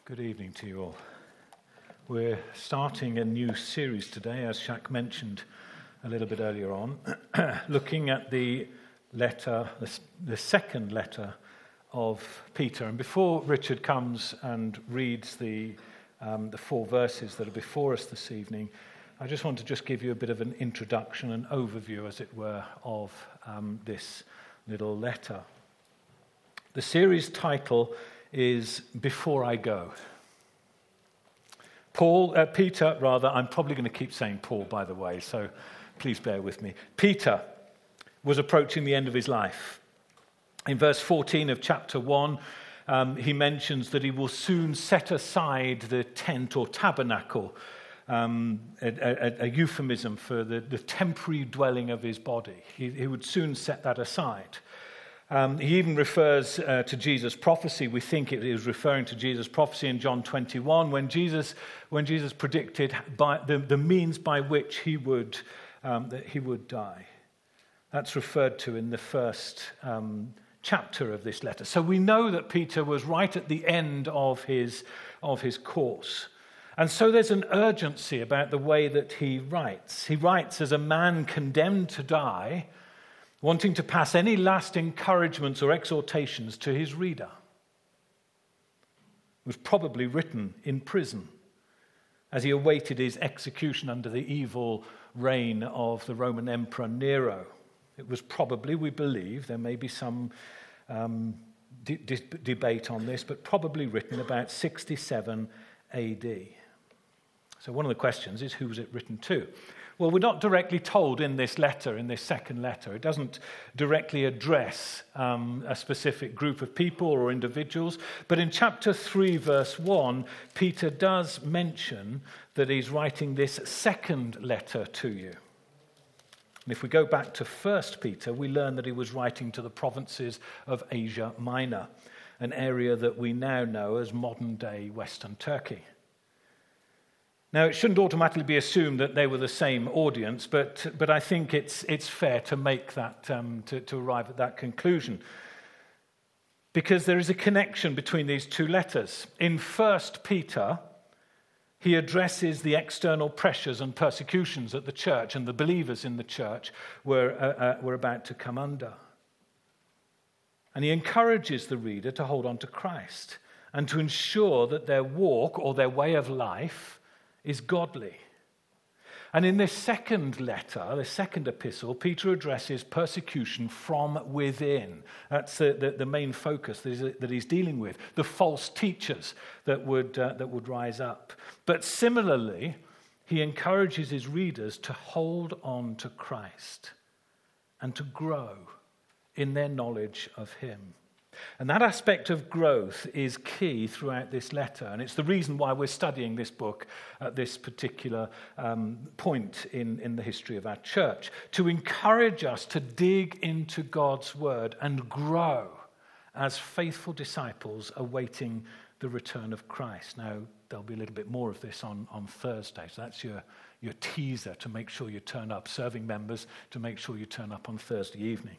Good evening to you all. We're starting a new series today, as Shaq mentioned a little bit earlier on, looking at the letter, the second letter of Peter. And before Richard comes and reads the 4 verses that are before us this evening, I just want to give you a bit of an introduction, an overview, as it were, of this little letter. The series title is Before I Go. Peter, I'm probably going to keep saying Paul, by the way, so please bear with me. Peter was approaching the end of his life. In verse 14 of chapter 1, he mentions that he will soon set aside the tent or tabernacle, a euphemism for the temporary dwelling of his body. He would soon set that aside. He even refers to Jesus' prophecy. We think it is referring to Jesus' prophecy in John 21 when Jesus predicted by the means by which he would die. That's referred to in the first chapter of this letter. So we know that Peter was right at the end of his course. And so there's an urgency about the way that he writes. He writes as a man condemned to die, wanting to pass any last encouragements or exhortations to his reader. It was probably written in prison as he awaited his execution under the evil reign of the Roman Emperor Nero. It was probably, we believe, there may be some debate on this, but probably written about 67 AD. So one of the questions is, who was it written to? Well, we're not directly told in this letter, in this second letter. It doesn't directly address a specific group of people or individuals. But in chapter 3, verse 1, Peter does mention that he's writing this second letter to you. And if we go back to 1 Peter, we learn that he was writing to the provinces of Asia Minor, an area that we now know as modern-day Western Turkey. Now, it shouldn't automatically be assumed that they were the same audience, but I think it's fair to make that, to arrive at that conclusion. Because there is a connection between these two letters. In 1 Peter, he addresses the external pressures and persecutions that the church and the believers in the church were about to come under. And he encourages the reader to hold on to Christ and to ensure that their walk or their way of life is godly. And in this second letter, the second epistle, Peter addresses persecution from within. That's the main focus that he's dealing with, the false teachers that would rise up. But similarly, he encourages his readers to hold on to Christ and to grow in their knowledge of him. And that aspect of growth is key throughout this letter. And it's the reason why we're studying this book at this particular point in the history of our church. To encourage us to dig into God's word and grow as faithful disciples awaiting the return of Christ. Now, there'll be a little bit more of this on Thursday. So that's your teaser to make sure you turn up. Serving members, to make sure you turn up on Thursday evening.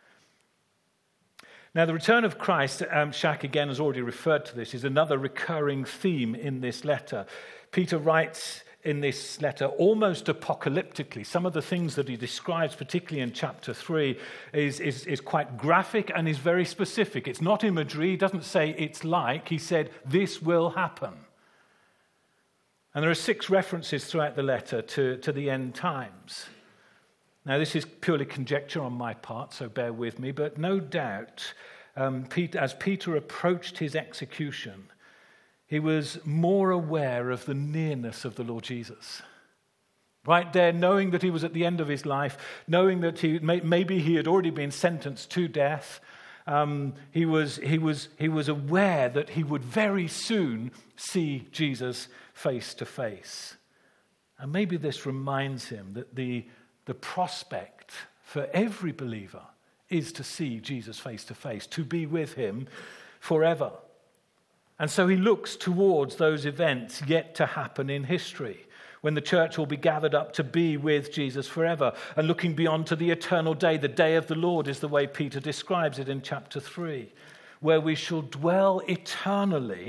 Now, the return of Christ, Shaq again has already referred to this, is another recurring theme in this letter. Peter writes in this letter almost apocalyptically. Some of the things that he describes, particularly in chapter 3, is quite graphic and is very specific. It's not imagery. He doesn't say it's like. He said, this will happen. And there are 6 references throughout the letter to the end times. Now, this is purely conjecture on my part, so bear with me, but no doubt, as Peter approached his execution, he was more aware of the nearness of the Lord Jesus. Right there, knowing that he was at the end of his life, knowing that maybe he had already been sentenced to death, he was aware that he would very soon see Jesus face to face. And maybe this reminds him that the prospect for every believer is to see Jesus face to face, to be with him forever. And so he looks towards those events yet to happen in history, when the church will be gathered up to be with Jesus forever, and looking beyond to the eternal day. The day of the Lord is the way Peter describes it in chapter 3, where we shall dwell eternally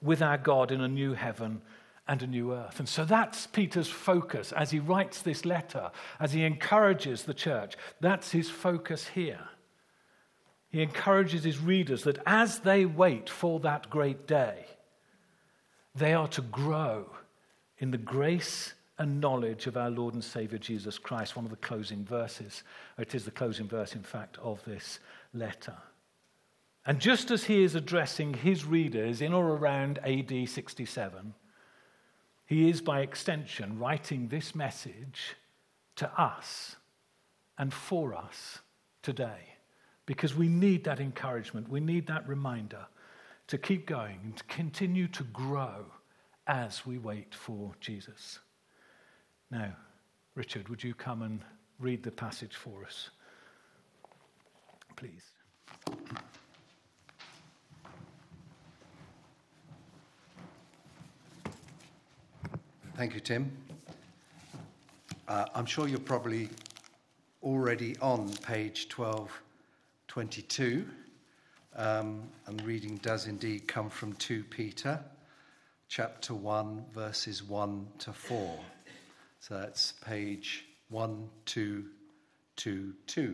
with our God in a new heaven and a new earth. And so that's Peter's focus as he writes this letter, as he encourages the church. That's his focus here. He encourages his readers that as they wait for that great day, they are to grow in the grace and knowledge of our Lord and Savior Jesus Christ, one of the closing verses. It is the closing verse, in fact, of this letter. And just as he is addressing his readers in or around AD 67, he is, by extension, writing this message to us and for us today. Because we need that encouragement, we need that reminder to keep going and to continue to grow as we wait for Jesus. Now, Richard, would you come and read the passage for us, please? Thank you, Tim. I'm sure you're probably already on page 1222, and the reading does indeed come from 2 Peter, chapter 1, verses 1 to 4. So that's page 1222.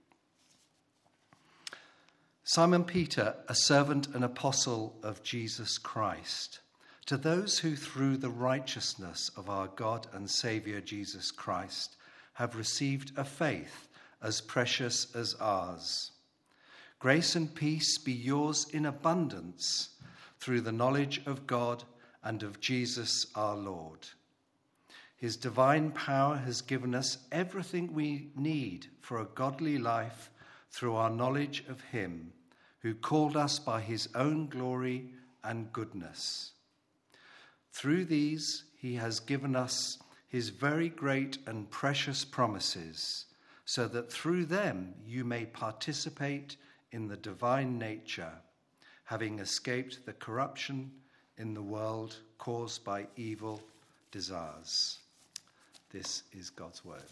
Simon Peter, a servant and apostle of Jesus Christ, to those who through the righteousness of our God and Saviour Jesus Christ have received a faith as precious as ours. Grace and peace be yours in abundance through the knowledge of God and of Jesus our Lord. His divine power has given us everything we need for a godly life through our knowledge of him who called us by his own glory and goodness. Through these he has given us his very great and precious promises, so that through them you may participate in the divine nature, having escaped the corruption in the world caused by evil desires. This is God's word.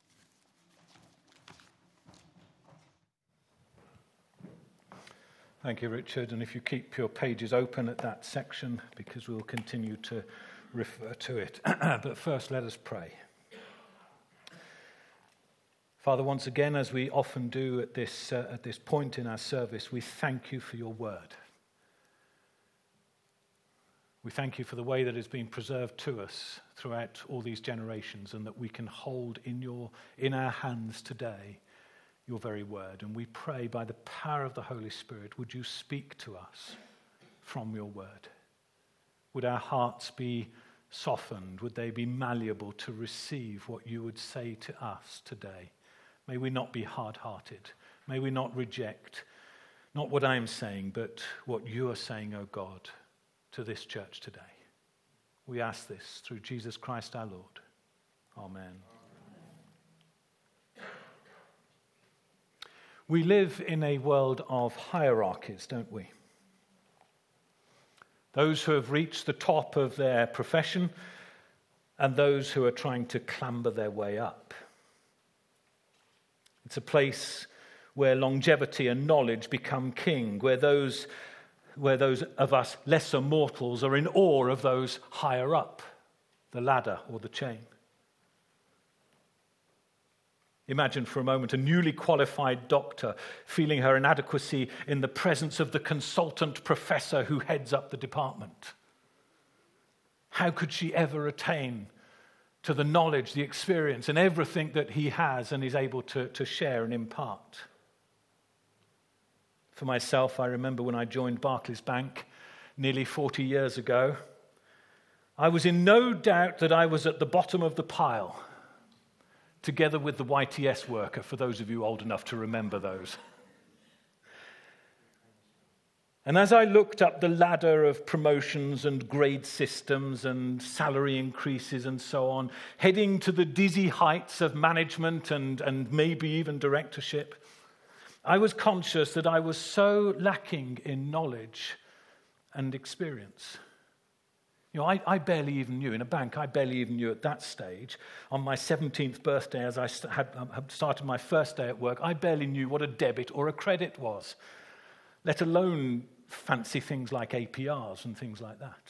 Thank you, Richard. And if you keep your pages open at that section, because we'll continue to refer to it. But first, let us pray. Father, once again, as we often do at this point in our service, we thank you for your word. We thank you for the way that it's been preserved to us throughout all these generations, and that we can hold in our hands today your very word. And we pray by the power of the Holy Spirit, would you speak to us from your word? Would our hearts be softened? Would they be malleable to receive what you would say to us today? May we not be hard-hearted. May we not reject, not what I'm saying, but what you are saying, O God, to this church today. We ask this through Jesus Christ our Lord. Amen. We live in a world of hierarchies, don't we? Those who have reached the top of their profession and those who are trying to clamber their way up. It's a place where longevity and knowledge become king, where those of us lesser mortals are in awe of those higher up the ladder or the chain. Imagine for a moment a newly qualified doctor feeling her inadequacy in the presence of the consultant professor who heads up the department. How could she ever attain to the knowledge, the experience, and everything that he has and is able to share and impart? For myself, I remember when I joined Barclays Bank nearly 40 years ago, I was in no doubt that I was at the bottom of the pile, together with the YTS worker, for those of you old enough to remember those. And as I looked up the ladder of promotions and grade systems and salary increases and so on, heading to the dizzy heights of management and maybe even directorship, I was conscious that I was so lacking in knowledge and experience. You know, I barely even knew, in a bank, I barely even knew at that stage, on my 17th birthday, as I had started my first day at work, I barely knew what a debit or a credit was, let alone fancy things like APRs and things like that.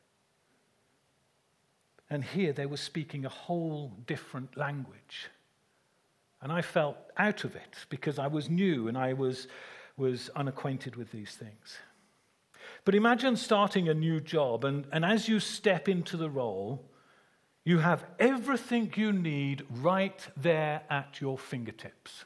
And here they were speaking a whole different language. And I felt out of it because I was new and I was unacquainted with these things. But imagine starting a new job, and as you step into the role, you have everything you need right there at your fingertips.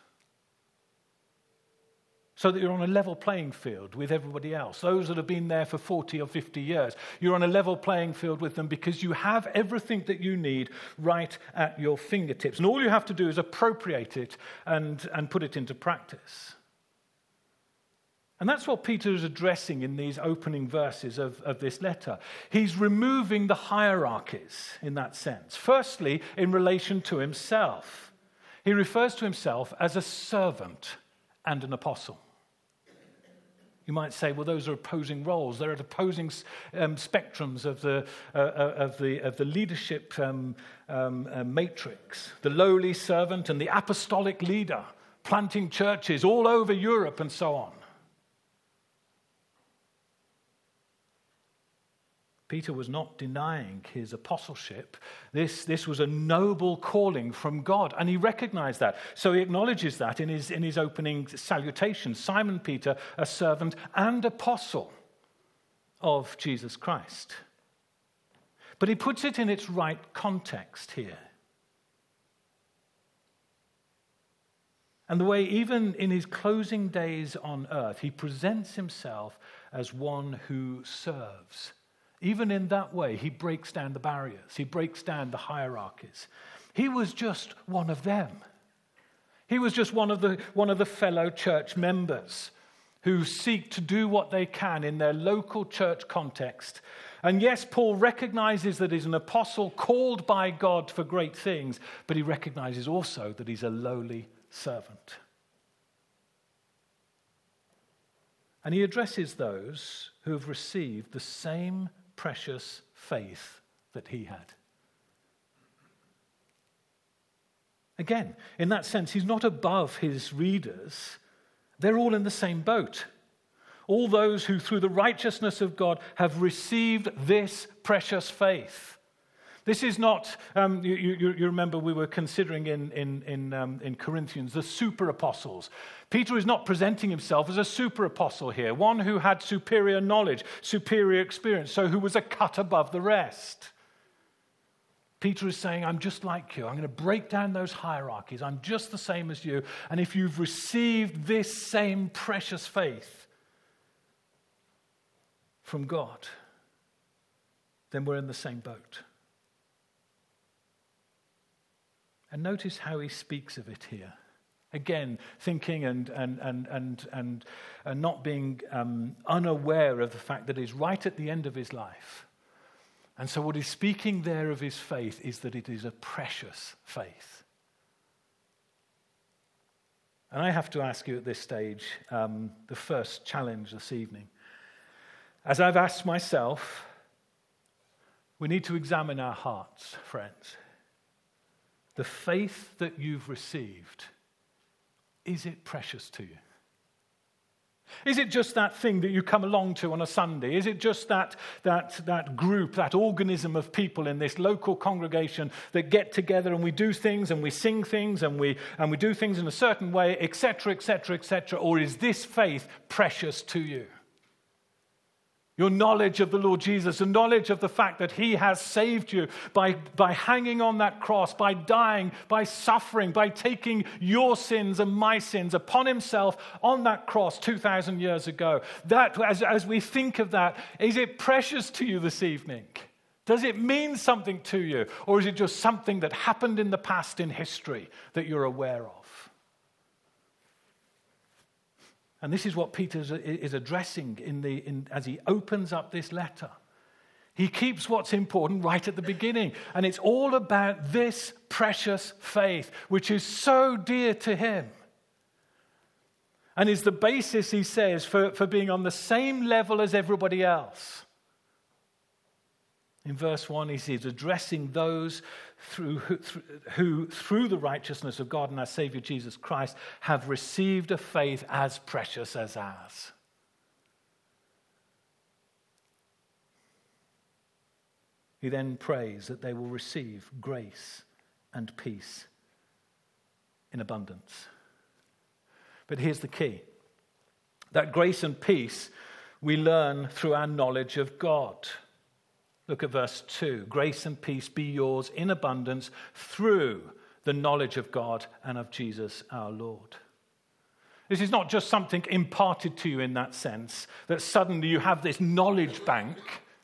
So that you're on a level playing field with everybody else. Those that have been there for 40 or 50 years, you're on a level playing field with them because you have everything that you need right at your fingertips. And all you have to do is appropriate it and put it into practice. And that's what Peter is addressing in these opening verses of this letter. He's removing the hierarchies in that sense. Firstly, in relation to himself. He refers to himself as a servant and an apostle. You might say, well, those are opposing roles. They're at opposing spectrums of the leadership matrix. The lowly servant and the apostolic leader, planting churches all over Europe and so on. Peter was not denying his apostleship. This was a noble calling from God, and he recognized that. So he acknowledges that in his opening salutation. Simon Peter, a servant and apostle of Jesus Christ. But he puts it in its right context here. And the way, even in his closing days on earth, he presents himself as one who serves. Even in that way, he breaks down the barriers. He breaks down the hierarchies. He was just one of them. He was just one of the fellow church members who seek to do what they can in their local church context. And yes, Paul recognizes that he's an apostle called by God for great things, but he recognizes also that he's a lowly servant. And he addresses those who have received the same precious faith that he had. Again, in that sense, he's not above his readers. They're all in the same boat. All those who, through the righteousness of God, have received this precious faith. This is not, you remember we were considering in Corinthians, the super apostles. Peter is not presenting himself as a super apostle here, one who had superior knowledge, superior experience, so who was a cut above the rest. Peter is saying, I'm just like you. I'm going to break down those hierarchies. I'm just the same as you. And if you've received this same precious faith from God, then we're in the same boat. And notice how he speaks of it here. Again, thinking and not being unaware of the fact that he's right at the end of his life. And so what he's speaking there of his faith is that it is a precious faith. And I have to ask you at this stage, the first challenge this evening. As I've asked myself, we need to examine our hearts, friends. The faith that you've received, is it precious to you? Is it just that thing that you come along to on a Sunday? Is it just that group, that organism of people in this local congregation that get together and we do things and we sing things and we do things in a certain way, etc., etc., etc.? Or is this faith precious to you? Your knowledge of the Lord Jesus, the knowledge of the fact that he has saved you by hanging on that cross, by dying, by suffering, by taking your sins and my sins upon himself on that cross 2,000 years ago. That, as we think of that, is it precious to you this evening? Does it mean something to you? Or is it just something that happened in the past in history that you're aware of? And this is what Peter is addressing as he opens up this letter. He keeps what's important right at the beginning. And it's all about this precious faith, which is so dear to him. And is the basis, he says, for being on the same level as everybody else. In verse 1, he's addressing those who through the righteousness of God and our Savior Jesus Christ have received a faith as precious as ours. he then prays that they will receive grace and peace in abundance. But here's the key. That grace and peace we learn through our knowledge of God. Look at verse 2. Grace and peace be yours in abundance through the knowledge of God and of Jesus our Lord. This is not just something imparted to you in that sense, that suddenly you have this knowledge bank,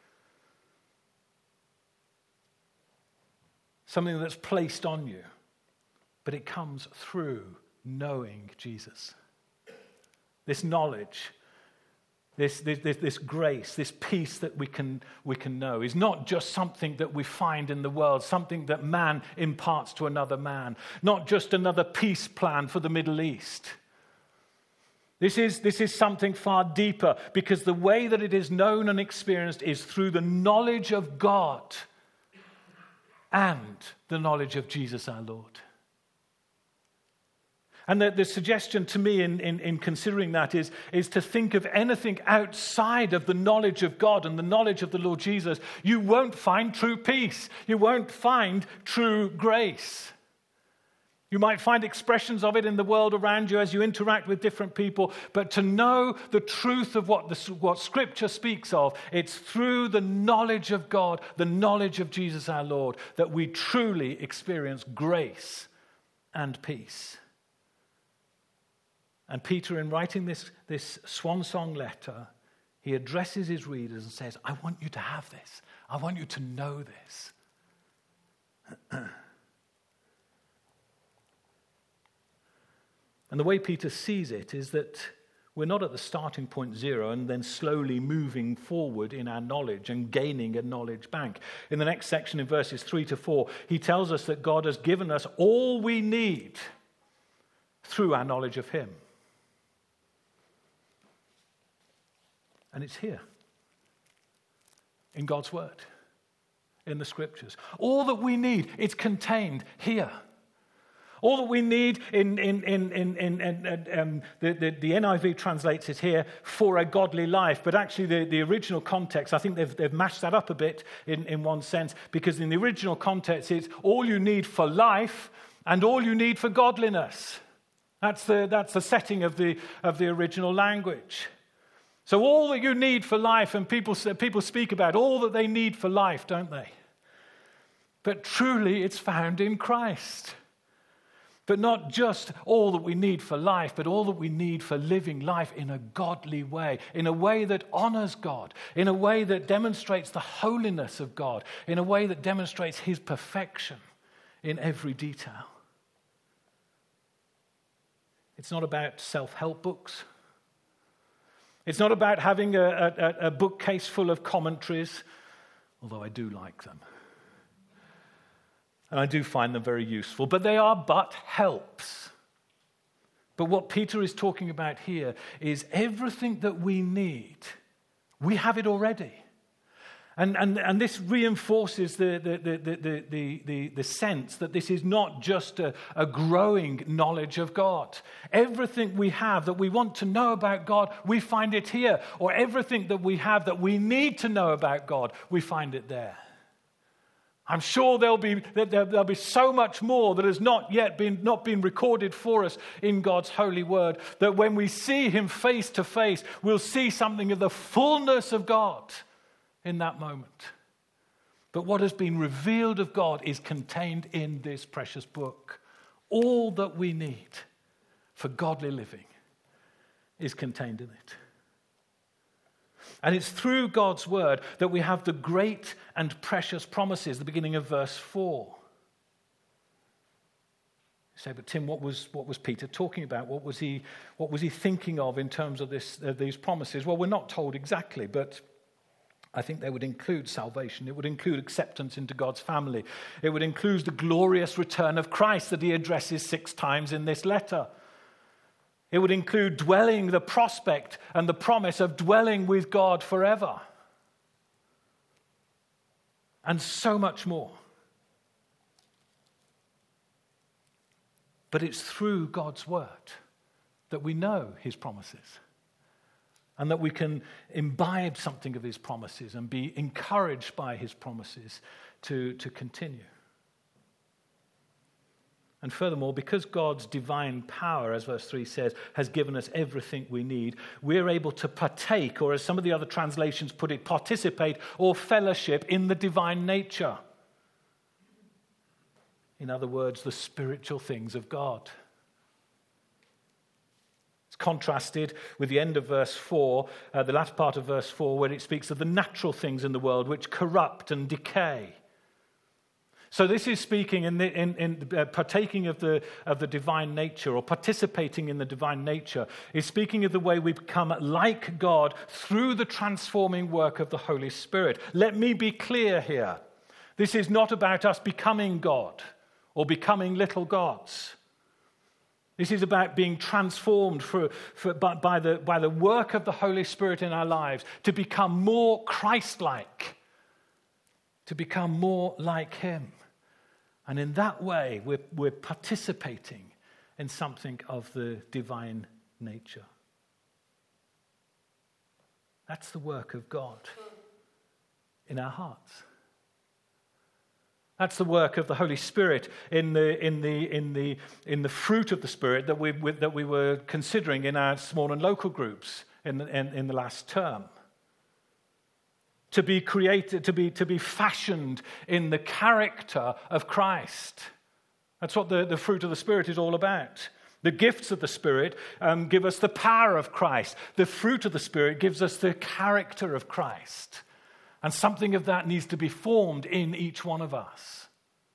something that's placed on you, but it comes through knowing Jesus. This knowledge, this grace, this peace that we can know is not just something that we find in the world, something that man imparts to another man, not just another peace plan for the Middle East. This is something far deeper, because the way that it is known and experienced is through the knowledge of God and the knowledge of Jesus our Lord. And the suggestion to me in considering that is to think of anything outside of the knowledge of God and the knowledge of the Lord Jesus. You won't find true peace. You won't find true grace. You might find expressions of it in the world around you as you interact with different people, but to know the truth of what Scripture speaks of, it's through the knowledge of God, the knowledge of Jesus our Lord, that we truly experience grace and peace. And Peter, in writing this swan song letter, he addresses his readers and says, I want you to have this. I want you to know this. And the way Peter sees it is that we're not at the starting point 0 and then slowly moving forward in our knowledge and gaining a knowledge bank. In the next section, in verses 3-4, he tells us that God has given us all we need through our knowledge of him. And it's here, in God's word, in the Scriptures. All that we need, it's contained here. All that we need the NIV translates it here, for a godly life. But actually the original context, I think they've mashed that up a bit in one sense, because in the original context it's all you need for life and all you need for godliness. That's the setting of the original language. So all that you need for life, and people speak about all that they need for life, don't they? But truly it's found in Christ. But not just all that we need for life, but all that we need for living life in a godly way, in a way that honors God, in a way that demonstrates the holiness of God, in a way that demonstrates his perfection in every detail. It's not about self-help books. It's not about having a bookcase full of commentaries, although I do like them. And I do find them very useful, but they are but helps. But what Peter is talking about here is everything that we need. We have it already. And this reinforces the sense that this is not just a growing knowledge of God. Everything we have that we want to know about God, we find it here. Or everything that we have that we need to know about God, we find it there. I'm sure there'll be so much more that has not been recorded for us in God's holy word, that when we see him face to face, we'll see something of the fullness of God in that moment. But what has been revealed of God is contained in this precious book. All that we need for godly living is contained in it. And it's through God's word that we have the great and precious promises, the beginning of verse 4. You say, but Tim, what was Peter talking about? What was he thinking of in terms of these promises? Well, we're not told exactly, but I think they would include salvation. It would include acceptance into God's family. It would include the glorious return of Christ that he addresses 6 times in this letter. It would include the prospect and the promise of dwelling with God forever. And so much more. But it's through God's word that we know his promises. and that we can imbibe something of his promises and be encouraged by his promises to continue. And furthermore, because God's divine power, as verse 3 says, has given us everything we need, we're able to partake, or as some of the other translations put it, participate or fellowship in the divine nature. In other words, the spiritual things of God. It's contrasted with the end of verse 4, the last part of verse 4, where it speaks of the natural things in the world which corrupt and decay. So this is speaking in partaking of the divine nature, or participating in the divine nature, is speaking of the way we become like God through the transforming work of the Holy Spirit. Let me be clear here. This is not about us becoming God or becoming little gods. This is about being transformed by the work of the Holy Spirit in our lives to become more Christ-like, to become more like him. And in that way, we're participating in something of the divine nature. That's the work of God in our hearts. That's the work of the Holy Spirit in the fruit of the Spirit that we were considering in our small and local groups in the last term. To be created, to be fashioned in the character of Christ. That's what the fruit of the Spirit is all about. The gifts of the Spirit give us the power of Christ. The fruit of the Spirit gives us the character of Christ. And something of that needs to be formed in each one of us.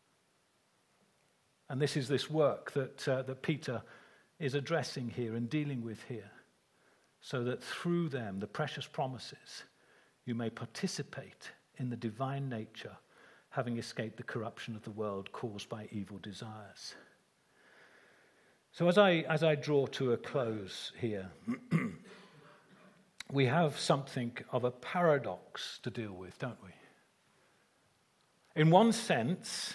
And this is this work that Peter is addressing here and dealing with here. So that through them, the precious promises, you may participate in the divine nature, having escaped the corruption of the world caused by evil desires. So as I draw to a close here, we have something of a paradox to deal with, don't we? In one sense,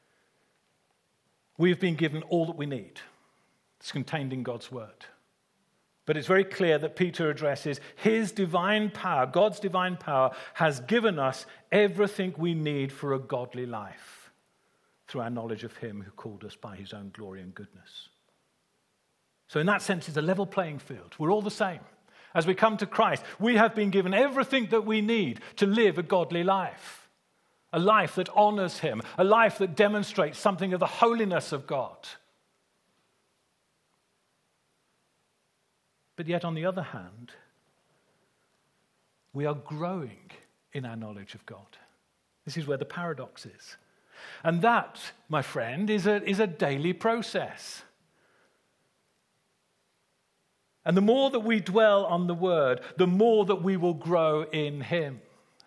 we've been given all that we need. It's contained in God's word. But it's very clear that Peter addresses his divine power, God's divine power, has given us everything we need for a godly life through our knowledge of him who called us by his own glory and goodness. So in that sense, it's a level playing field. We're all the same. As we come to Christ, we have been given everything that we need to live a godly life. A life that honors him, a life that demonstrates something of the holiness of God. But yet, on the other hand, we are growing in our knowledge of God. This is where the paradox is. And that, my friend, is a daily process. And the more that we dwell on the Word, the more that we will grow in Him.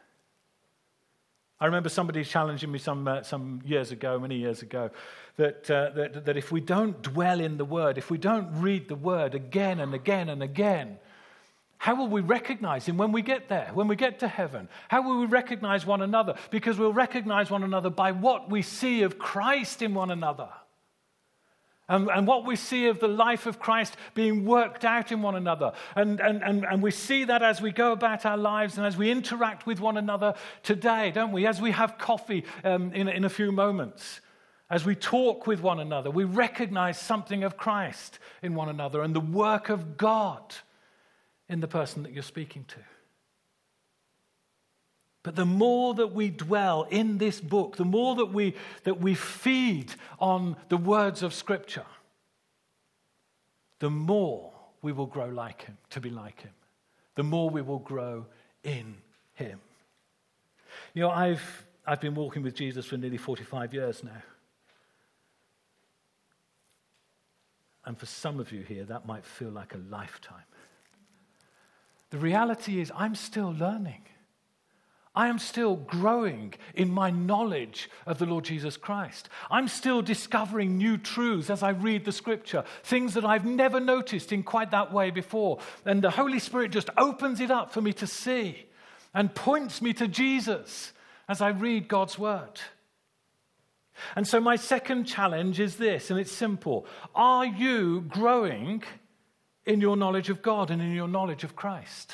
I remember somebody challenging me some years ago, many years ago, that if we don't dwell in the Word, if we don't read the Word again and again and again, how will we recognize Him when we get there, when we get to heaven? How will we recognize one another? Because we'll recognize one another by what we see of Christ in one another. And what we see of the life of Christ being worked out in one another. And we see that as we go about our lives and as we interact with one another today, don't we? As we have coffee in a few moments. As we talk with one another, we recognize something of Christ in one another and the work of God in the person that you're speaking to. But the more that we dwell in this book, the more that we feed on the words of Scripture, the more we will grow like Him, to be like Him. The more we will grow in Him. You know, I've been walking with Jesus for nearly 45 years now. And for some of you here, that might feel like a lifetime. The reality is, I'm still learning. I am still growing in my knowledge of the Lord Jesus Christ. I'm still discovering new truths as I read the Scripture, things that I've never noticed in quite that way before. And the Holy Spirit just opens it up for me to see and points me to Jesus as I read God's Word. And so my second challenge is this, and it's simple. Are you growing in your knowledge of God and in your knowledge of Christ?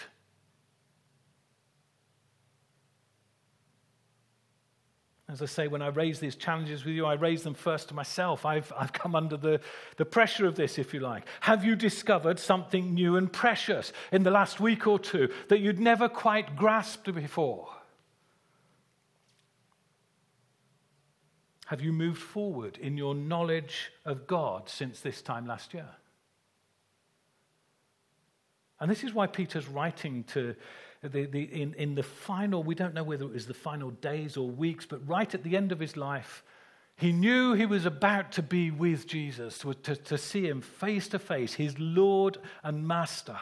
As I say, when I raise these challenges with you, I raise them first to myself. I've come under the pressure of this, if you like. Have you discovered something new and precious in the last week or two that you'd never quite grasped before? Have you moved forward in your knowledge of God since this time last year? And this is why Peter's writing to in the final, we don't know whether it was the final days or weeks, but right at the end of his life, he knew he was about to be with Jesus, to see him face to face, his Lord and Master.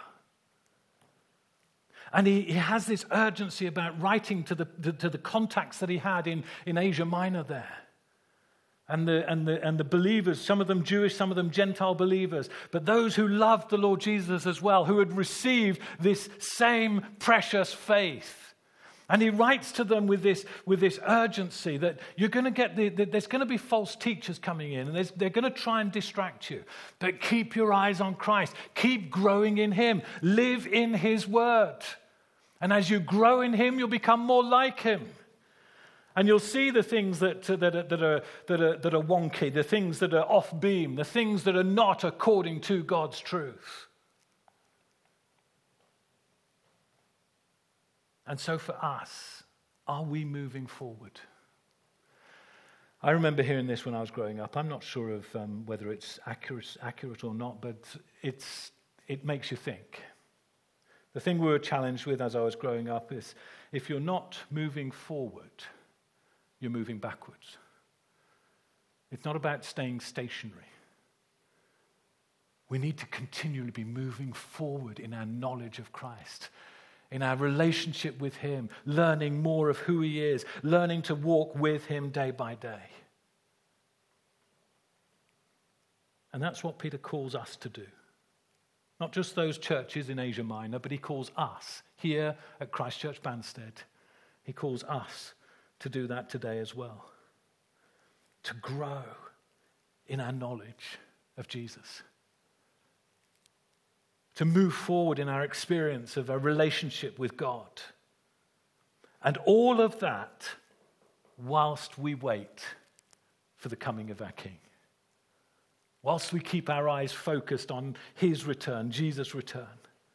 And he has this urgency about writing to the contacts that he had in Asia Minor there. And the believers, some of them Jewish, some of them Gentile believers, but those who loved the Lord Jesus as well, who had received this same precious faith. And he writes to them with this urgency that you're going to get there's going to be false teachers coming in, and they're going to try and distract you. But keep your eyes on Christ. Keep growing in Him. Live in His Word. And as you grow in Him, you'll become more like Him. And you'll see the things that are wonky, the things that are off beam, the things that are not according to God's truth. And so for us, are we moving forward? I remember hearing this when I was growing up. I'm not sure of whether it's accurate or not, but it makes you think. The thing we were challenged with as I was growing up is if you're not moving forward, you're moving backwards. It's not about staying stationary. We need to continually be moving forward in our knowledge of Christ, in our relationship with Him, learning more of who He is, learning to walk with Him day by day. And that's what Peter calls us to do. Not just those churches in Asia Minor, but he calls us here at Christ Church Banstead. He calls us to do that today as well. To grow in our knowledge of Jesus. To move forward in our experience of a relationship with God. And all of that whilst we wait for the coming of our King. Whilst we keep our eyes focused on His return, Jesus' return.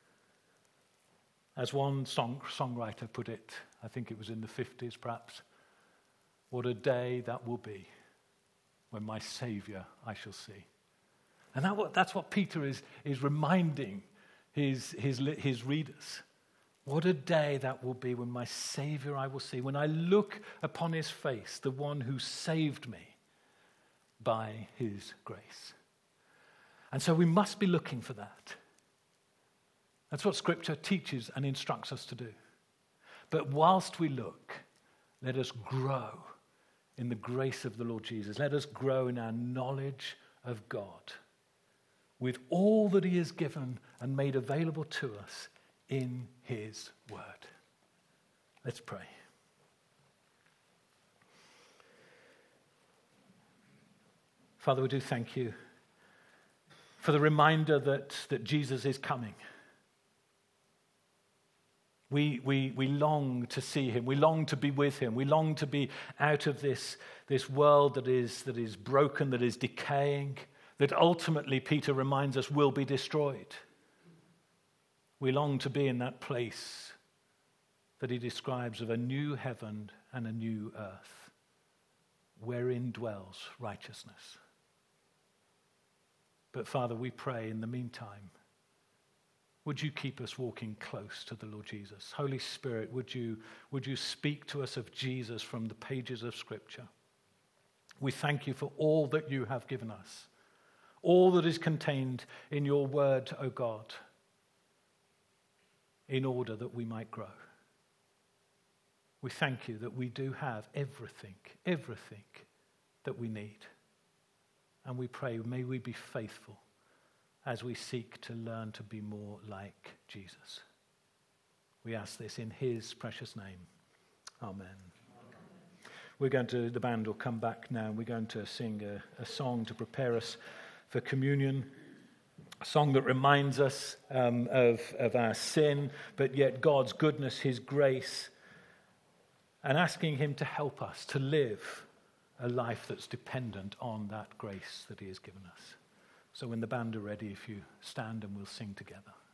As one songwriter put it, I think it was in the 50s perhaps, what a day that will be when my Savior I shall see. And that's what Peter is reminding his readers. What a day that will be when my Savior I will see. When I look upon His face, the one who saved me by His grace. And so we must be looking for that. That's what Scripture teaches and instructs us to do. But whilst we look, let us grow in the grace of the Lord Jesus. Let us grow in our knowledge of God with all that He has given and made available to us in His Word. Let's pray. Father, we do thank You for the reminder that Jesus is coming. We long to see Him. We long to be with Him. We long to be out of this world that is broken, that is decaying, that ultimately, Peter reminds us, will be destroyed. We long to be in that place that he describes of a new heaven and a new earth, wherein dwells righteousness. But Father, we pray in the meantime, would You keep us walking close to the Lord Jesus? Holy Spirit, would you speak to us of Jesus from the pages of Scripture? We thank You for all that You have given us, all that is contained in Your word, O God, in order that we might grow. We thank You that we do have everything that we need. And we pray, may we be faithful as we seek to learn to be more like Jesus. We ask this in His precious name. Amen. The band will come back now, and we're going to sing a song to prepare us for communion. A song that reminds us of our sin, but yet God's goodness, his grace, and asking him to help us to live a life that's dependent on that grace that he has given us. So when the band are ready, if you stand and we'll sing together.